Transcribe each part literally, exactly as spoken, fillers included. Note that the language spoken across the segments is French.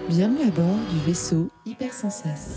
Bienvenue à bord du vaisseau Hypersensas.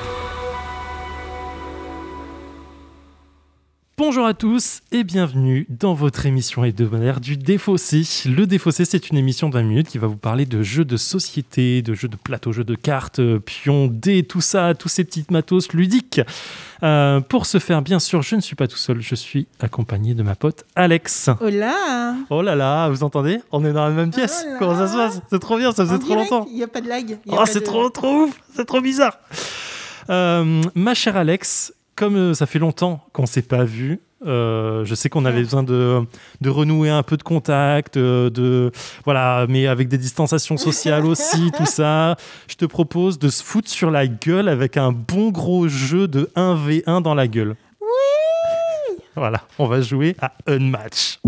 Bonjour à tous et bienvenue dans votre émission hebdomadaire du Défaussé. Le Défaussé, c'est une émission de vingt minutes qui va vous parler de jeux de société, de jeux de plateau, jeux de cartes, pions, dés, tout ça, tous ces petites matos ludiques. Euh, pour ce faire, bien sûr, je ne suis pas tout seul, je suis accompagné de ma pote Alex. Hola. Oh là là, vous entendez ? On est dans la même pièce. Oh là. Comment ça se passe ? C'est trop bien, ça faisait En trop direct, longtemps. Il n'y a pas de lag. Oh, c'est de... trop, trop ouf, c'est trop bizarre. Euh, ma chère Alex, comme ça fait longtemps qu'on ne s'est pas vu, Euh, je sais qu'on avait besoin de, de renouer un peu de contact, de, voilà, mais avec des distanciations sociales aussi, tout ça. Je te propose de se foutre sur la gueule avec un bon gros jeu de un v un dans la gueule. Oui. Voilà, on va jouer à Unmatch.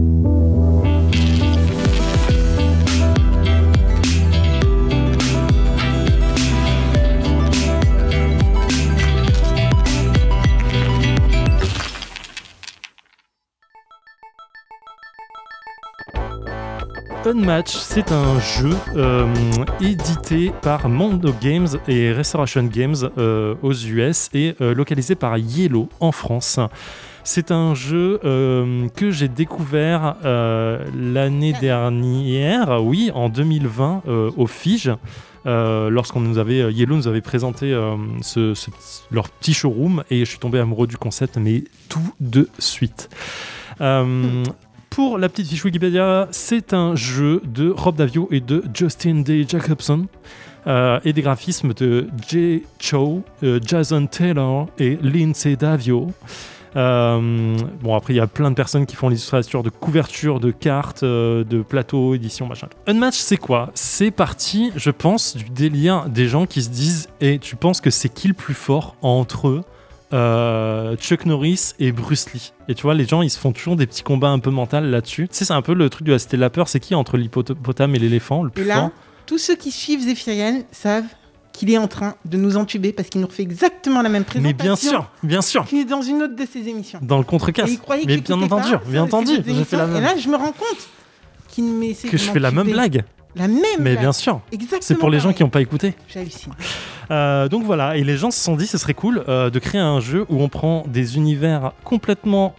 Unmatch, c'est un jeu euh, édité par Mondo Games et Restoration Games euh, aux U S et euh, localisé par Yellow en France. C'est un jeu euh, que j'ai découvert euh, l'année dernière, oui, en deux mille vingt, euh, au Fige. Euh, lorsqu'on nous avait Yellow nous avait présenté euh, ce, ce, leur petit showroom et je suis tombé amoureux du concept, mais tout de suite. Euh, Pour la petite fiche Wikipédia, c'est un jeu de Rob Daviau et de Justin D. Jacobson euh, et des graphismes de Jay Cho, euh, Jason Taylor et Lindsay Davio. Euh, bon, après, il y a plein de personnes qui font l'illustration de couverture, de cartes, euh, de plateaux, éditions, machin. Unmatch, c'est quoi ? C'est parti, je pense, du délire des gens qui se disent « Et tu penses que c'est qui le plus fort entre eux ?» Euh, Chuck Norris et Bruce Lee. Et tu vois, les gens, ils se font toujours des petits combats un peu mentaux là-dessus. Tu sais, c'est un peu le truc de la Cité de la Peur. C'est qui entre l'hippopotame et l'éléphant le plus Et là, fort ? tous ceux qui suivent Zéphirienne savent qu'il est en train de nous entuber parce qu'il nous refait exactement la même présentation. Mais bien sûr, bien sûr. Qu'il est dans une autre de ses émissions. Dans le contre-casse. Et il croyait que Mais bien j'écoutais entendu, pas, bien ça, entendu. c'est d'autres J'ai fait la émissions. même. Et là, je me rends compte qu'il m'essaie Que de je fais la même m'entuber. blague. La même Mais blague. bien sûr. Exactement. C'est pour les gens pareil. qui n'ont pas écouté. J'hallucine. Euh, donc voilà, et les gens se sont dit ce serait cool euh, de créer un jeu où on prend des univers complètement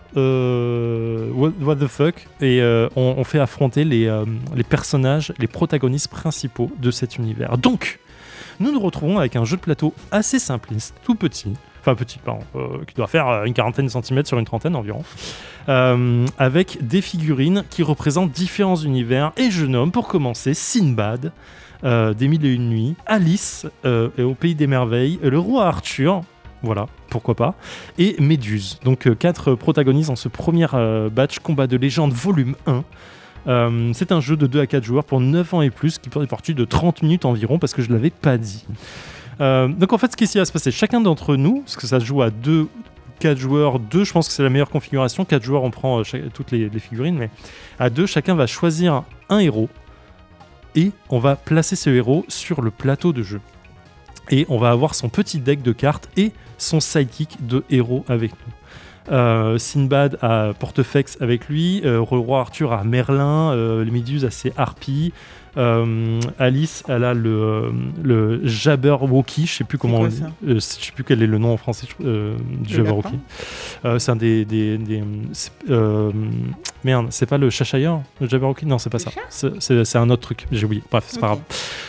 euh, what, what the fuck et euh, on, on fait affronter les, euh, les personnages, les protagonistes principaux de cet univers. Donc, nous nous retrouvons avec un jeu de plateau assez simpliste, tout petit, enfin petit, pardon, euh, qui doit faire une quarantaine de centimètres sur une trentaine environ, euh, avec des figurines qui représentent différents univers, et je nomme pour commencer Sinbad, Euh, des Mille et Une Nuits, Alice euh, au Pays des Merveilles, le Roi Arthur, voilà, pourquoi pas, et Méduse. Donc euh, quatre protagonistes dans ce premier euh, batch Combat de légende volume un. Euh, c'est un jeu de deux à quatre joueurs pour neuf ans et plus qui peut être parti de trente minutes environ parce que je ne l'avais pas dit. Euh, donc en fait, ce qui va se passer, chacun d'entre nous, parce que ça se joue à deux, quatre joueurs, deux, je pense que c'est la meilleure configuration, quatre joueurs on prend euh, chaque, toutes les, les figurines, mais à deux, chacun va choisir un héros. Et on va placer ce héros sur le plateau de jeu. Et on va avoir son petit deck de cartes et son sidekick de héros avec nous. Euh, Sinbad a Portefeuille avec lui, euh, le roi Arthur a Merlin, euh, les Méduses a ses harpies, euh, Alice elle a le, le Jabberwocky, je sais plus comment, C'est quoi, ça euh, je sais plus quel est le nom en français euh, du Le Jabberwocky. Euh, c'est un des, des, des c'est, euh, merde, c'est pas le Cheshire, le Jabberwocky, non c'est pas Le ça, chat c'est, c'est, c'est un autre truc, j'ai oublié. Bref, c'est Ok. pas grave.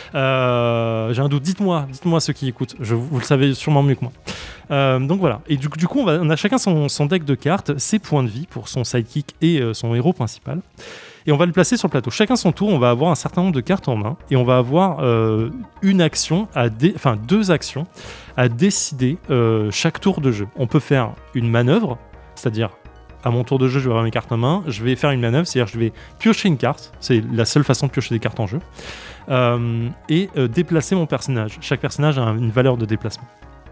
Euh, j'ai un doute. Dites-moi, dites-moi ceux qui écoutent. Je, vous le savez sûrement mieux que moi. Euh, donc voilà. Et du, du coup, on, va, on a chacun son, son deck de cartes, ses points de vie pour son sidekick et euh, son héros principal. Et on va le placer sur le plateau. Chacun son tour, on va avoir un certain nombre de cartes en main et on va avoir euh, une action, à dé- enfin deux actions à décider euh, chaque tour de jeu. On peut faire une manœuvre, c'est-à-dire à mon tour de jeu, je vais avoir mes cartes en main, je vais faire une manœuvre, c'est-à-dire que je vais piocher une carte, c'est la seule façon de piocher des cartes en jeu, euh, et euh, déplacer mon personnage. Chaque personnage a une valeur de déplacement.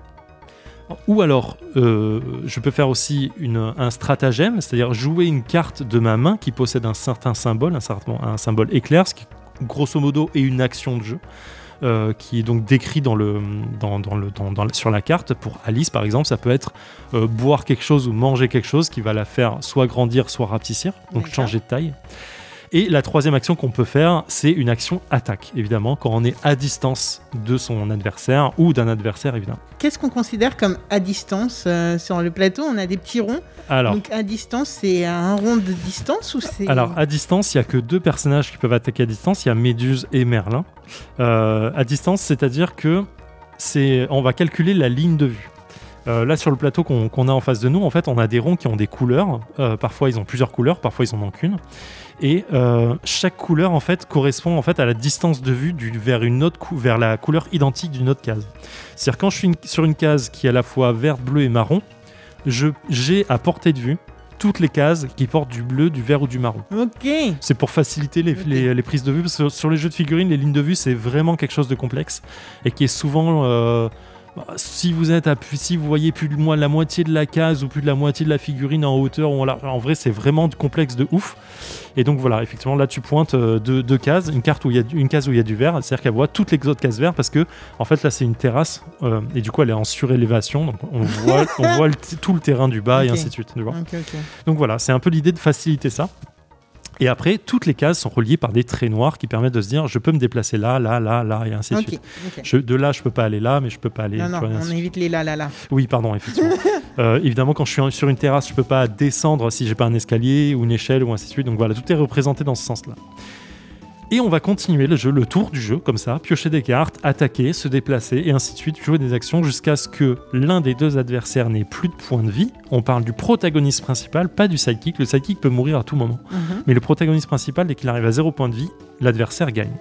Ou alors, euh, je peux faire aussi une, un stratagème, c'est-à-dire jouer une carte de ma main qui possède un certain symbole, un, certain, un symbole éclair, ce qui grosso modo est une action de jeu. Euh, qui est donc décrit dans le, dans, dans le, dans, dans, sur la carte. Pour Alice, par exemple, ça peut être euh, boire quelque chose ou manger quelque chose qui va la faire soit grandir, soit rapetissir, donc D'accord. changer de taille. Et la troisième action qu'on peut faire, c'est une action attaque, évidemment, quand on est à distance de son adversaire ou d'un adversaire, évidemment. Qu'est-ce qu'on considère comme à distance euh, sur le plateau? On a des petits ronds. Alors, Donc à distance, c'est à un rond de distance ou c'est... alors à distance, il n'y a que deux personnages qui peuvent attaquer à distance, il y a Méduse et Merlin. Euh, à distance, c'est-à-dire que c'est, on va calculer la ligne de vue. Euh, là, sur le plateau qu'on, qu'on a en face de nous, en fait, on a des ronds qui ont des couleurs. Euh, parfois, ils ont plusieurs couleurs, parfois, ils en ont qu'une. Et euh, chaque couleur, en fait, correspond en fait à la distance de vue du, vers une autre cou- vers la couleur identique d'une autre case. C'est-à-dire quand je suis une, sur une case qui est à la fois verte, bleu et marron, je, j'ai à portée de vue toutes les cases qui portent du bleu, du vert ou du marron. Ok. C'est pour faciliter les, Ok. les, les prises de vue, parce que sur, sur les jeux de figurines, les lignes de vue, c'est vraiment quelque chose de complexe et qui est souvent... Euh, si vous êtes à, si vous voyez plus de moi la moitié de la case ou plus de la moitié de la figurine en hauteur ou en, large, en vrai c'est vraiment complexe de ouf. Et donc voilà, effectivement là tu pointes euh, deux, deux cases, une carte où il y a une case où il y a du vert, c'est-à-dire qu'elle voit toutes les autres cases vertes parce que en fait là c'est une terrasse euh, et du coup elle est en surélévation, donc on voit, on voit le t- tout le terrain du bas Ok. et ainsi de suite. Tu vois. Ok, ok. Donc voilà, c'est un peu l'idée de faciliter ça. Et après, toutes les cases sont reliées par des traits noirs qui permettent de se dire je peux me déplacer là, là, là, là, et ainsi de Ok, suite. ok. Je, de là, je peux pas aller là, mais je peux pas aller. Non, tu non, vois, et ainsi on de suite. évite les là, là, là. Oui, pardon, effectivement. euh, évidemment, quand je suis en- sur une terrasse, je peux pas descendre si j'ai pas un escalier ou une échelle ou ainsi de suite. Donc voilà, tout est représenté dans ce sens-là. Et on va continuer le jeu, le tour du jeu, comme ça, piocher des cartes, attaquer, se déplacer, et ainsi de suite, jouer des actions jusqu'à ce que l'un des deux adversaires n'ait plus de points de vie. On parle du protagoniste principal, pas du sidekick. Le sidekick peut mourir à tout moment. Mhm. Mais le protagoniste principal, dès qu'il arrive à zéro point de vie, l'adversaire gagne.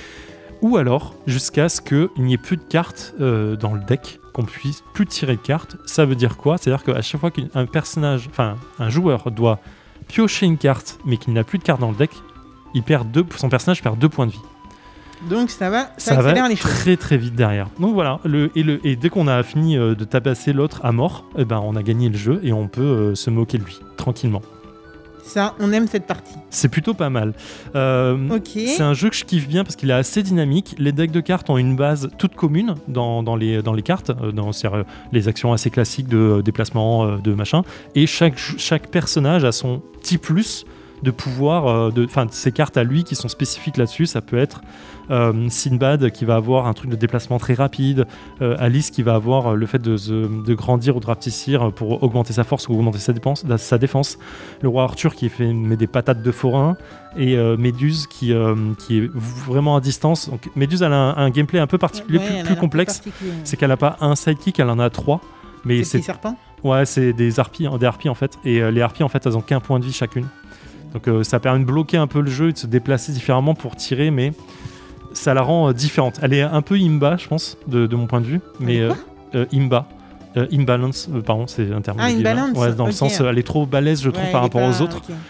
Ou alors, jusqu'à ce qu'il n'y ait plus de cartes euh, dans le deck, qu'on puisse plus tirer de cartes. Ça veut dire quoi? C'est-à-dire qu'à chaque fois qu'un personnage, enfin un joueur doit piocher une carte, mais qu'il n'a plus de cartes dans le deck, il perd deux, son personnage perd deux points de vie. Donc ça va, ça, Ça accélère va les choses. très très vite derrière. Donc voilà, le, et, le, et dès qu'on a fini euh, de tabasser l'autre à mort, eh ben, on a gagné le jeu et on peut euh, se moquer de lui, tranquillement. Ça, on aime cette partie. C'est plutôt pas mal. Euh, Ok. C'est un jeu que je kiffe bien parce qu'il est assez dynamique. Les decks de cartes ont une base toute commune dans, dans, les, dans les cartes, euh, dans c'est-à-dire, euh, les actions assez classiques de euh, déplacement, euh, de machin. Et chaque, chaque personnage a son petit plus de pouvoir, euh, de, enfin ces cartes à lui qui sont spécifiques là-dessus. Ça peut être euh, Sinbad qui va avoir un truc de déplacement très rapide, euh, Alice qui va avoir euh, le fait de, de, de grandir ou de rapetissir pour augmenter sa force ou augmenter sa défense, sa défense. Le roi Arthur qui fait, met des patates de forain, et euh, Méduse qui, euh, qui est vraiment à distance. Donc, Méduse elle a un, un gameplay un peu particulier, Ouais, plus, elle a plus l'air complexe. particulier. C'est qu'elle n'a pas un sidekick, elle en a trois. Mais Ces c'est petits serpents. ouais, c'est des harpies, des harpies en fait. Et euh, les harpies en fait, elles ont qu'un point de vie chacune. Donc euh, ça permet de bloquer un peu le jeu et de se déplacer différemment pour tirer, mais ça la rend euh, différente. Elle est un peu imba, je pense, de, de mon point de vue. Mais Elle est euh, quoi euh, imba. Euh, imbalance, euh, pardon, c'est un terme. Ah, médiéval. imbalance, Ouais, dans le ok. sens, euh, elle est trop balèze, je trouve, Ouais, par elle est rapport pas- aux autres. ok.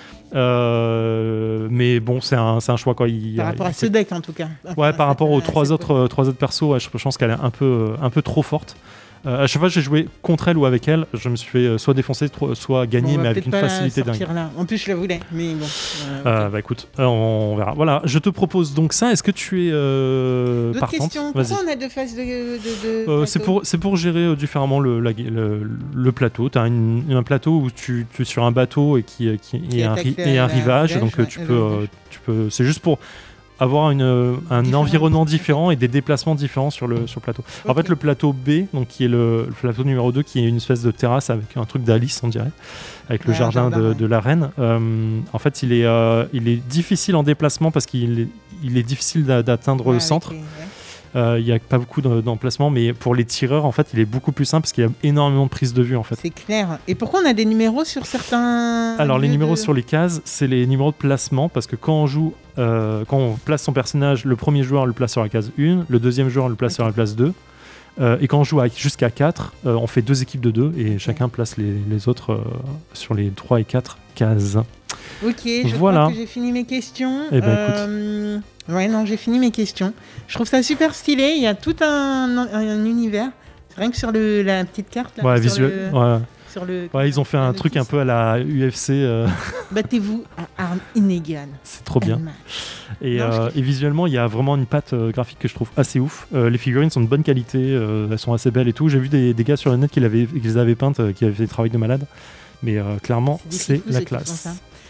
Euh, mais bon, c'est un, c'est un choix quoi. Il, Par rapport il- à ce deck en tout cas. Ouais, par rapport aux À trois cette- autres, euh, trois autres persos, ouais, je je pense qu'elle est un peu, euh, un peu trop forte. Euh, à chaque fois que j'ai joué contre elle ou avec elle, je me suis fait euh, soit défoncer, tro- soit Bon, gagner, on va mais avec peut-être une pas facilité dingue. sortir là. En plus, je la voulais, mais bon. euh, Euh, ok. bah écoute, euh, on verra. Voilà, je te propose donc ça. Est-ce que tu es euh, D'autres partante? questions? Vas-y. Pourquoi on a deux phases de, de, de Euh, c'est plateau pour, c'est pour gérer euh, différemment le, la- le, le plateau. Tu as un plateau où tu, tu es sur un bateau et, qui, qui, Qui et, un, attaque ri- la- et un la rivage. rivage, Donc euh, ouais, tu, le peux, euh, rivage. tu peux. C'est juste pour avoir une, euh, un Différent. environnement différent et des déplacements différents sur le, sur le plateau. En Ok. fait, le plateau B, donc qui est le, le plateau numéro deux, qui est une espèce de terrasse avec un truc d'Alice, on dirait, avec le Ouais, un jardin, jardin, de, ouais. de la reine. Euh, en fait, il est, euh, il est difficile en déplacement parce qu'il est, il est difficile d'a- d'atteindre Ouais, le avec centre. les- ouais. Euh, Il n'y a pas beaucoup de- d'emplacements, mais pour les tireurs, en fait, il est beaucoup plus simple parce qu'il y a énormément de prises de vue, en fait. C'est clair. Et pourquoi on a des numéros sur certains. Alors, les lieux numéros de- sur les cases, c'est les numéros de placement parce que quand on joue, euh, quand on place son personnage, le premier joueur le place sur la case un, le deuxième joueur le place Ok. sur la place deux. Euh, et quand on joue à- jusqu'à quatre, euh, on fait deux équipes de deux et chacun place les, les autres euh, sur les trois et quatre cases. Ok, je Voilà. crois que j'ai fini mes questions. Eh ben, Euh, Ouais, non, j'ai fini mes questions. Je trouve ça super stylé. Il y a tout un, un, un univers. Rien que sur le, la petite carte. Là, Ouais, sur visuel. le- Ouais. sur le- Ouais, ils ont fait un le truc un notice. peu à la U F C. euh, Battez-vous à armes inégales. c'est trop bien. Elma. Et, Non, je euh, kiffe. et visuellement, il y a vraiment une patte euh, graphique que je trouve assez ouf. Euh, les figurines sont de bonne qualité, euh, elles sont assez belles et tout. J'ai vu des, des gars sur le net qui, l'avaient- qui les avaient peintes, euh, qui avaient fait des travaux de malade. Mais euh, clairement, des c'est fifous, la ceux qui font classe. ça.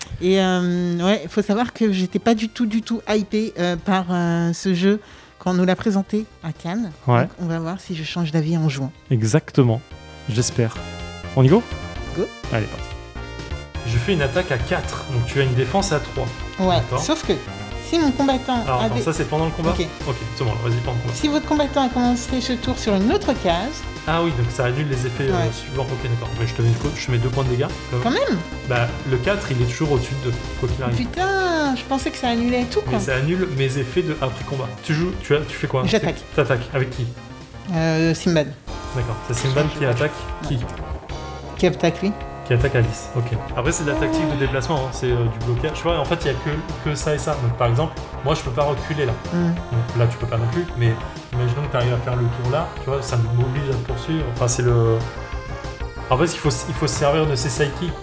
Et euh, ouais, il faut savoir que j'étais pas du tout, du tout hypée euh, par euh, ce jeu quand on nous l'a présenté à Cannes. Ouais. Donc, on va voir si je change d'avis en jouant. Exactement. J'espère. On y go ? Go. Allez, parti. Je fais une attaque à quatre, donc tu as une défense à trois. Ouais, D'accord. sauf que si mon combattant Alors a attends, des- ça c'est pendant le combat ? Ok. Ok, c'est bon, vas-y, pendant le combat. si votre combattant a commencé ce tour sur une autre case, Ah oui, donc ça annule les effets euh, Ouais. suivants. Ok, d'accord. Mais je te mets, je te mets deux points de dégâts. quand même. Bah, le quatre, il est toujours au-dessus de deux, quoi qu'il arrive. Putain, je pensais que ça annulait tout quoi. Mais ça annule mes effets de après combat. Tu joues, tu, as, tu fais quoi ? J'attaque. Tu attaques. Avec qui ? Euh, Simbad, D'accord. C'est Simban qui attaque. Qui qui attaque lui. Qui attaque Alice. Ok. Après, c'est de la tactique de déplacement. Hein. C'est euh, du blocage. Tu vois, en fait, il n'y a que, que ça et ça. Donc, par exemple, moi, je peux pas reculer là. Hmm. Donc, là, tu peux pas non plus. Mais imaginons que tu arrives à faire le tour là. Tu vois, ça m'oblige à te poursuivre. Enfin, c'est le. En fait, il faut, il faut se servir de ses sidekicks.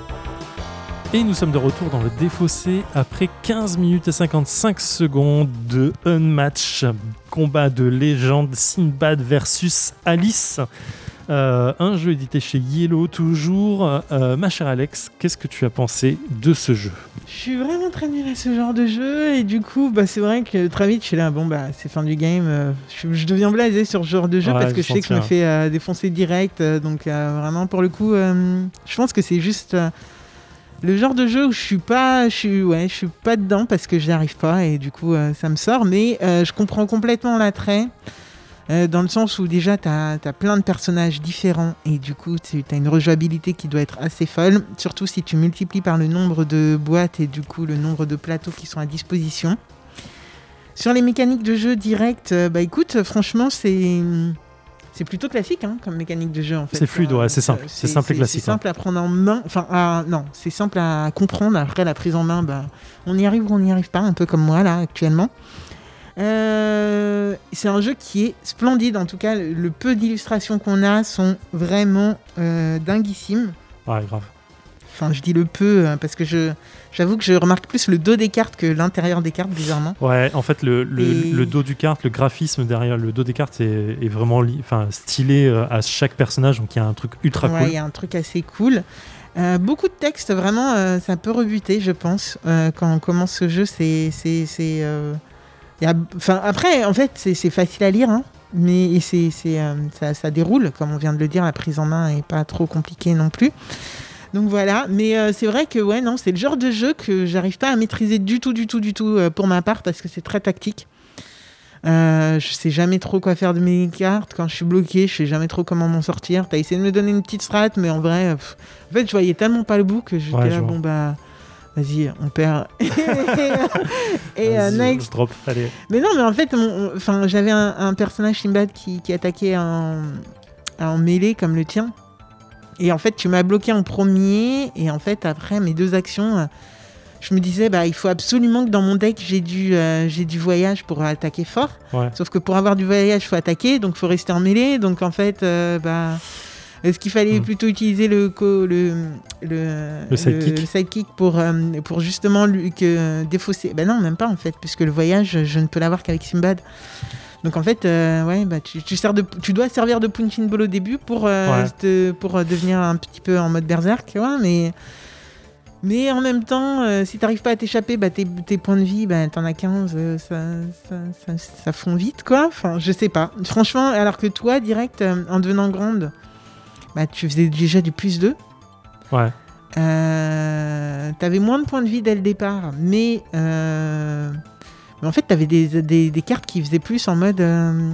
Et nous sommes de retour dans le défaussé après quinze minutes et cinquante-cinq secondes de Unmatch, combat de légende Sinbad versus Alice. Euh, un jeu édité chez Yellow toujours. Euh, ma chère Alex, qu'est-ce que tu as pensé de ce jeu ? Je suis vraiment très nulle à ce genre de jeu et du coup bah, c'est vrai que très vite je suis là bon bah c'est fin du game, euh, je, je deviens blasé sur ce genre de jeu Ouais, parce que je je sais que je me sens fais euh, défoncer direct euh, donc euh, vraiment pour le coup euh, je pense que c'est juste euh, le genre de jeu où je suis pas je suis ouais je suis pas dedans parce que j'y arrive pas et du coup euh, ça me sort mais euh, je comprends complètement l'attrait. Euh, dans le sens où déjà tu as plein de personnages différents et du coup tu as une rejouabilité qui doit être assez folle, surtout si tu multiplies par le nombre de boîtes et du coup le nombre de plateaux qui sont à disposition. Sur les mécaniques de jeu direct, euh, bah écoute, franchement c'est c'est plutôt classique hein, comme mécanique de jeu en fait. C'est fluide, ouais, c'est simple, c'est simple et classique, C'est simple à prendre en main, enfin à- non, c'est simple à comprendre. Après la prise en main, bah on y arrive ou on n'y arrive pas, un peu comme moi là actuellement. Euh, c'est un jeu qui est splendide, en tout cas le, le peu d'illustrations qu'on a sont vraiment euh, dinguissimes. Ouais, grave. Enfin je dis le peu euh, parce que je, j'avoue que je remarque plus le dos des cartes que l'intérieur des cartes bizarrement. Ouais, en fait, le, le, Et- le dos du carte, le graphisme derrière le dos des cartes est, est vraiment li- enfin, stylé euh, à chaque personnage, donc il y a un truc ultra Ouais, il cool. y a un truc assez cool. Euh, beaucoup de texte, vraiment, euh, ça peut rebuter, je pense. Euh, quand on commence ce jeu, c'est... c'est, c'est euh, y a, enfin, après, en fait, c'est, c'est facile à lire, hein, mais et c'est, c'est, euh, ça, ça déroule, comme on vient de le dire, la prise en main n'est pas trop compliquée non plus. Donc voilà, mais euh, c'est vrai que ouais, non, c'est le genre de jeu que j'arrive pas à maîtriser du tout, du tout, du tout euh, pour ma part, parce que c'est très tactique. Euh, je sais jamais trop quoi faire de mes cartes. Quand je suis bloqué, je sais jamais trop comment m'en sortir. T'as essayé de me donner une petite strat, mais en vrai, pff, en fait, je voyais tellement pas le bout que j'étais Ouais, là, je vois. bon bah, vas-y, on perd. Et euh, Vas-y, next. je drop, allez. Mais non, mais en fait, mon- enfin, j'avais un, un personnage Simbad qui, qui attaquait en, en mêlée comme le tien. Et en fait, tu m'as bloqué en premier. Et en fait, après mes deux actions, euh, je me disais, bah, il faut absolument que dans mon deck, j'ai du, euh, j'ai du voyage pour attaquer fort. Ouais. Sauf que pour avoir du voyage, il faut attaquer, donc il faut rester en mêlée. Donc en fait, euh, bah, est-ce qu'il fallait Mm. plutôt utiliser le, co- le, le, Le sidekick. le sidekick pour, euh, pour justement lui, que, défausser? Ben non, même pas en fait, puisque le voyage, je ne peux l'avoir qu'avec Simbad. Donc en fait, euh, ouais, bah, tu, tu, sers de, tu dois servir de punching ball au début pour, euh, Ouais. te- pour euh, devenir un petit peu en mode berserk, ouais, mais... Mais en même temps, euh, si t'arrives pas à t'échapper, bah, tes, tes points de vie, bah, t'en as quinze, euh, ça, ça, ça, ça fond vite, quoi. Enfin, je sais pas. Franchement, alors que toi, direct, euh, en devenant grande, bah, tu faisais déjà du plus deux. Ouais. Euh, t'avais moins de points de vie dès le départ, mais, euh, mais en fait, t'avais des, des, des cartes qui faisaient plus en mode... euh,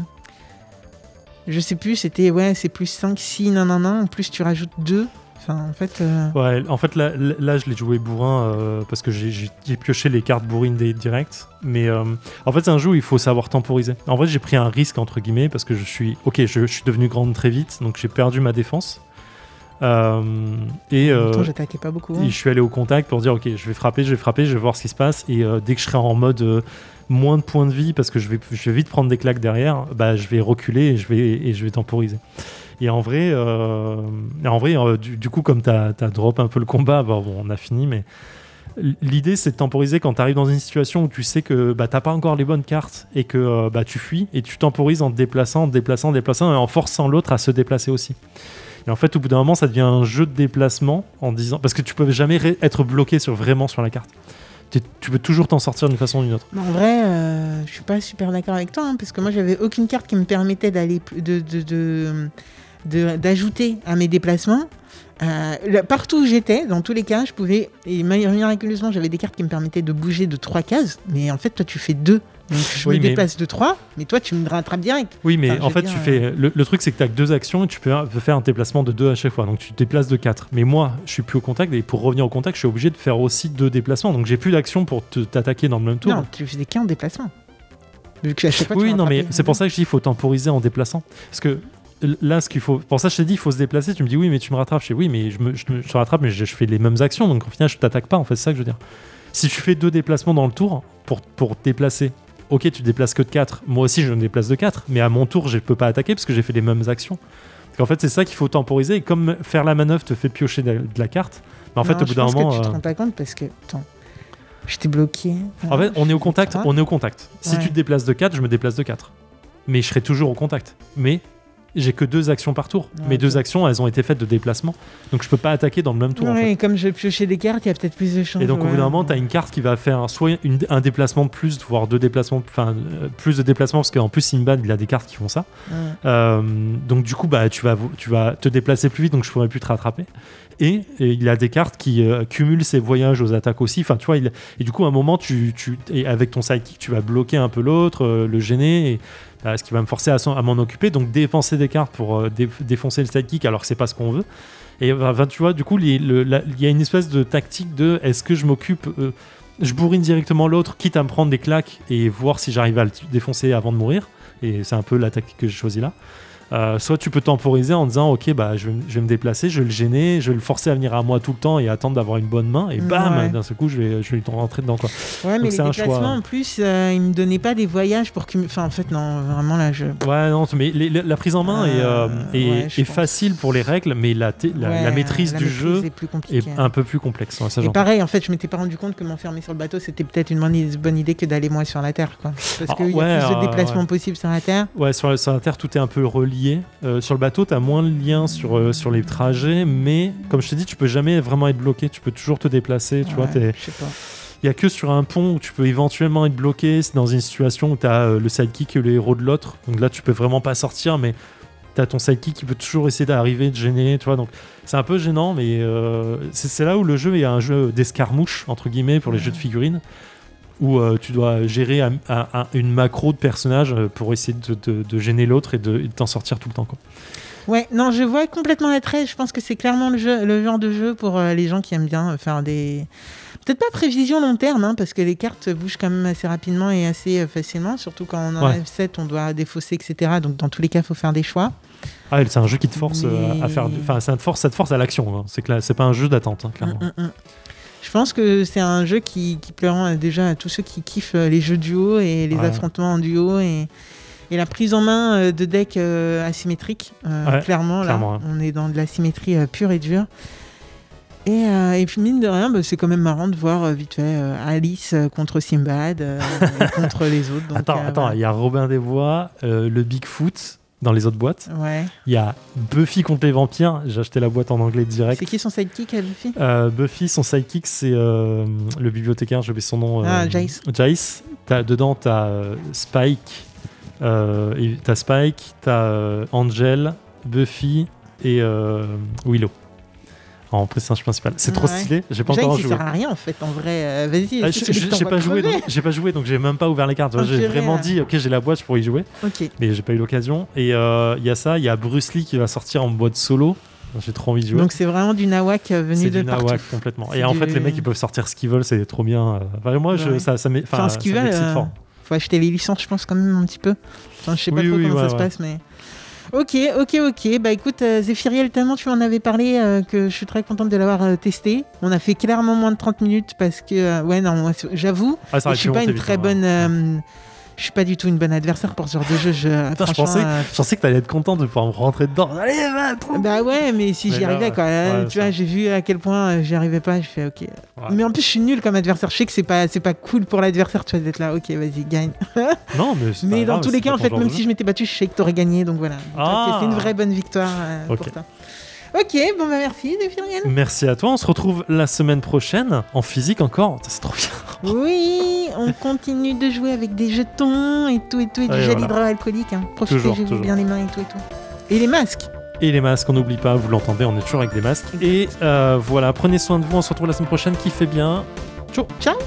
je sais plus, c'était, ouais, c'est plus cinq, six, nan, nan, nan. En plus, tu rajoutes deux. Enfin, en fait... euh, Ouais, en fait, là, là je l'ai joué bourrin euh, parce que j'ai, j'ai, j'ai pioché les cartes bourrines des directs. Mais euh, en fait, c'est un jeu où il faut savoir temporiser. En fait, j'ai pris un risque, entre guillemets, parce que je suis... Ok, je, je suis devenu grande très vite, donc j'ai perdu ma défense. Euh, et en même euh, temps, j'attaquais pas beaucoup. hein. et je suis allé au contact pour dire, ok, je vais frapper, je vais frapper, je vais voir ce qui se passe. Et euh, dès que je serai en mode... euh, moins de points de vie parce que je vais, je vais vite prendre des claques derrière, bah, je vais reculer et je vais, et je vais temporiser. Et en vrai, euh, et en vrai euh, du, du coup, comme tu as drop un peu le combat, bah, bon, on a fini, mais l'idée, c'est de temporiser quand tu arrives dans une situation où tu sais que bah, tu n'as pas encore les bonnes cartes et que euh, bah, tu fuis et tu temporises en te déplaçant, en te déplaçant, en te déplaçant et en forçant l'autre à se déplacer aussi. Et en fait, au bout d'un moment, ça devient un jeu de déplacement en disant parce que tu peux jamais ré- être bloqué sur vraiment sur la carte. T'es- Tu peux toujours t'en sortir d'une façon ou d'une autre. Mais en vrai, euh, je suis pas super d'accord avec toi, hein, parce que moi, j'avais aucune carte qui me permettait d'aller plus- de, de, de, de- d'ajouter à mes déplacements. Euh, là, partout où j'étais, dans tous les cas, je pouvais, et miraculeusement, j'avais des cartes qui me permettaient de bouger de trois cases, mais en fait, toi, tu fais deux. Donc, je Oui, me mais- déplace de trois, mais toi, tu me rattrapes direct. Oui, mais Enfin, je en veux fait, dire, tu euh, fais le, le truc, c'est que tu as que deux actions et tu peux, peux faire un déplacement de deux à chaque fois. Donc tu te déplaces de quatre. Mais moi, je suis plus au contact et pour revenir au contact, je suis obligé de faire aussi deux déplacements. Donc j'ai plus d'action pour te- t'attaquer dans le même tour. Non, tu faisais qu'un déplacement. Vu que à chaque fois, tu oui, non, mais rattrapais. c'est pour ça que je dis qu'il faut temporiser en déplaçant. Parce que là, ce qu'il faut. Pour ça, je t'ai dit, il faut se déplacer. Tu me dis, oui, mais tu me rattrapes. Je dis, oui, mais je, me, je, me- je te rattrape, mais je, je fais les mêmes actions. Donc au final, je t'attaque pas. En fait, c'est ça que je veux dire. Si tu fais deux déplacements dans le tour pour, pour te déplacer. Ok, tu te déplaces que de quatre. Moi aussi, je me déplace de quatre. Mais à mon tour, je ne peux pas attaquer parce que j'ai fait les mêmes actions. Donc, en fait, c'est ça qu'il faut temporiser. Et comme faire la manœuvre te fait piocher de, de la carte, bah, en fait, Non, au bout je d'un pense moment. que tu te euh, rends pas compte parce que. Attends. J'étais bloqué. En fait, on est au contact. On est au contact. Si Ouais. tu te déplaces de quatre, je me déplace de quatre. Mais je serai toujours au contact. Mais j'ai que deux actions par tour. Ouais, Mes ok. deux actions, elles ont été faites de déplacement. Donc, je peux pas attaquer dans le même tour. en Ouais, fait. et comme je piochais des cartes, il y a peut-être plus de chances. Et donc, au bout ouais. d'un moment, tu as une carte qui va faire soit une- un déplacement de plus, voire deux déplacements, enfin, euh, plus de déplacements, parce qu'en plus, Sinbad, il a des cartes qui font ça. Ouais. Euh, donc, du coup, bah, tu, vas, tu vas te déplacer plus vite, donc je pourrais plus te rattraper. Et, et il a des cartes qui euh, cumulent ses voyages aux attaques aussi. Enfin, tu vois, il- et du coup, à un moment, tu, tu, et avec ton sidekick, tu vas bloquer un peu l'autre, euh, le gêner, et, euh, ce qui va me forcer à, s'en- à m'en occuper. Donc, dépenser des cartes pour euh, dé- défoncer le sidekick, alors que c'est pas ce qu'on veut. Et enfin, tu vois, du coup, les- le- la- il y a une espèce de tactique de est-ce que je m'occupe, euh, je bourrine directement l'autre, quitte à me prendre des claques et voir si j'arrive à le défoncer avant de mourir. Et c'est un peu la tactique que j'ai choisie là. Euh, soit tu peux temporiser en disant ok, bah, je, vais, je vais me déplacer, je vais le gêner, je vais le forcer à venir à moi tout le temps et attendre d'avoir une bonne main. Et bam, Ouais. d'un seul coup, je vais, je vais lui rentrer dedans. Quoi. Ouais, mais Donc, c'est les un déplacements, choix. en plus, euh, ils me donnaient pas des voyages pour que. Enfin, en fait, non, vraiment, là, je. Ouais, non, mais les- les- la prise en main est, euh, Euh, est, ouais, je est pense. facile pour les règles, mais la, t- la, Ouais, la maîtrise la du maîtrise jeu est plus est compliquée. un peu plus complexe. Ouais, ça, Et j'entends. pareil, en fait, je m'étais pas rendu compte que m'enfermer sur le bateau, c'était peut-être une bonne, i- bonne idée que d'aller moi sur la Terre, quoi. Parce Ah, qu'il y a ouais, plus de euh, déplacements ouais. possibles sur la Terre. Ouais, sur, la- sur la Terre, tout est un peu relié. Euh, sur le bateau, tu as moins de liens sur, euh, sur les trajets, mais comme je t'ai dit, tu peux jamais vraiment être bloqué. Tu peux toujours te déplacer. Tu vois, Ouais, t'es- je sais pas. il y a que sur un pont où tu peux éventuellement être bloqué. C'est dans une situation où tu as le sidekick et le héros de l'autre. Donc là, tu peux vraiment pas sortir, mais tu as ton sidekick qui peut toujours essayer d'arriver, de gêner. Tu vois, donc c'est un peu gênant, mais euh, c'est c'est là où le jeu est un jeu d'escarmouche, entre guillemets, pour les jeux de figurines. Où euh, tu dois gérer un- un- un- une macro de personnages euh, pour essayer de, de- de gêner l'autre et de, et de t'en sortir tout le temps. Quoi. Ouais, non, je vois complètement l'attrait. Je pense que c'est clairement le, jeu, le genre de jeu pour euh, les gens qui aiment bien euh, faire des. Peut-être pas prévision long terme, hein, parce que les cartes bougent quand même assez rapidement et assez euh, facilement, surtout quand on en Ouais. a sept, on doit défausser, et cetera. Donc dans tous les cas, il faut faire des choix. Ah, c'est un jeu qui te force euh, Mais- à faire. Enfin, ça te force, ça te force à l'action. Hein. C'est que là, c'est pas un jeu d'attente, hein, clairement. Mm, mm, mm. Je pense que c'est un jeu qui, qui plaira déjà à tous ceux qui kiffent euh, les jeux duo et les Ouais. affrontements en duo et, et la prise en main euh, de decks euh, asymétriques. Euh, Ouais, clairement, là, clairement, ouais. on est dans de la symétrie euh, pure et dure. Et, euh, et puis mine de rien, bah, c'est quand même marrant de voir euh, vite fait euh, Alice euh, contre Sinbad euh, et contre les autres. Donc, Attends, euh, attends, il y a Robin des Bois, euh, le Bigfoot dans les autres boîtes. voilà. Ouais. Il y a Buffy contre les vampires. J'ai acheté la boîte en anglais direct. C'est qui son sidekick, Buffy? Euh, Buffy, son sidekick, c'est euh, le bibliothécaire, j'ai oublié son nom. euh, Ah, Jace. Jace. T'as, dedans, tu as Spike, euh, et t'as Spike, t'as euh, Angel, Buffy et euh, Willow. En personnage principal. C'est trop Ouais. stylé. J'ai pas Jace, encore il joué. sert à rien en fait, en vrai. Euh, Vas-y, Ah, c'est j'ai, celui j'ai- que j'ai t'envoies pas joué, crever. donc, j'ai pas joué, donc j'ai même pas ouvert les cartes. Tu vois, Oh, j'ai purée. vraiment dit, ok, j'ai la boîte, je pourrais y jouer, Ok. mais j'ai pas eu l'occasion. Et il euh, y a ça, il y a Bruce Lee qui va sortir en boîte solo. J'ai trop envie de jouer. Donc c'est vraiment du nawak euh, venu C'est de du partout. nawak complètement. C'est Et en du- fait, les mecs ils peuvent sortir ce qu'ils veulent, c'est trop bien. Enfin, moi, je, Ouais. ça, ça m'est- enfin, Enfin, ce ça qu'ils veulent, m'excite euh, fort. faut acheter les licences, je pense, quand même un petit peu. Enfin, je sais pas Oui, trop oui, comment ouais, ça se ouais. passe, mais. Ok, ok, ok. Bah écoute, euh, Zéphiriel, tellement tu m'en avais parlé euh, que je suis très contente de l'avoir euh, testé. On a fait clairement moins de trente minutes parce que, euh, ouais, non, moi, c'est- j'avoue, Ah, ça et aurait je suis pu pas monter une vite, très hein. bonne. euh, je suis pas du tout une bonne adversaire pour ce genre de jeu. Je, Putain, je franchement, pensais, euh, je pensais que t'allais être content de pouvoir me rentrer dedans. Allez, va, pouf. Bah ouais, mais si Mais j'y là, arrivais, ouais. quoi. hein, Ouais, tu ça. vois, j'ai vu à quel point euh, j'y arrivais pas. Je fais ok. Ouais. Mais en plus, je suis nul comme adversaire. Je sais que c'est pas, c'est pas cool pour l'adversaire, tu vois, d'être là. Ok, vas-y, gagne. Non, mais, c'est Mais pas dans grave, tous les c'est cas, pas en ton fait, genre même de si jeu. je m'étais battu, je sais que t'aurais gagné. Donc voilà. Donc, Ah. C'est une vraie bonne victoire euh, Ok. pour toi. Ok, bon bah merci Zéphiriel. Merci à toi. On se retrouve la semaine prochaine en physique encore. C'est trop bien. Oui, on continue de jouer avec des jetons et tout et tout et du Ouais, gel voilà. hydroalcoolique. Hein. Profitez, Toujours, je vous toujours. bien les mains et tout et tout. Et les masques. Et les masques, on n'oublie pas, vous l'entendez, on est toujours avec des masques. Et euh, voilà, prenez soin de vous. On se retrouve la semaine prochaine. Kiffez bien. Ciao. Ciao.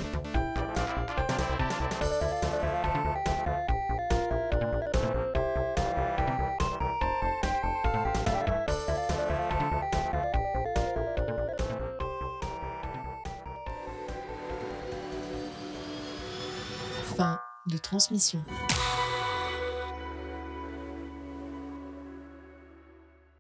Fin de transmission.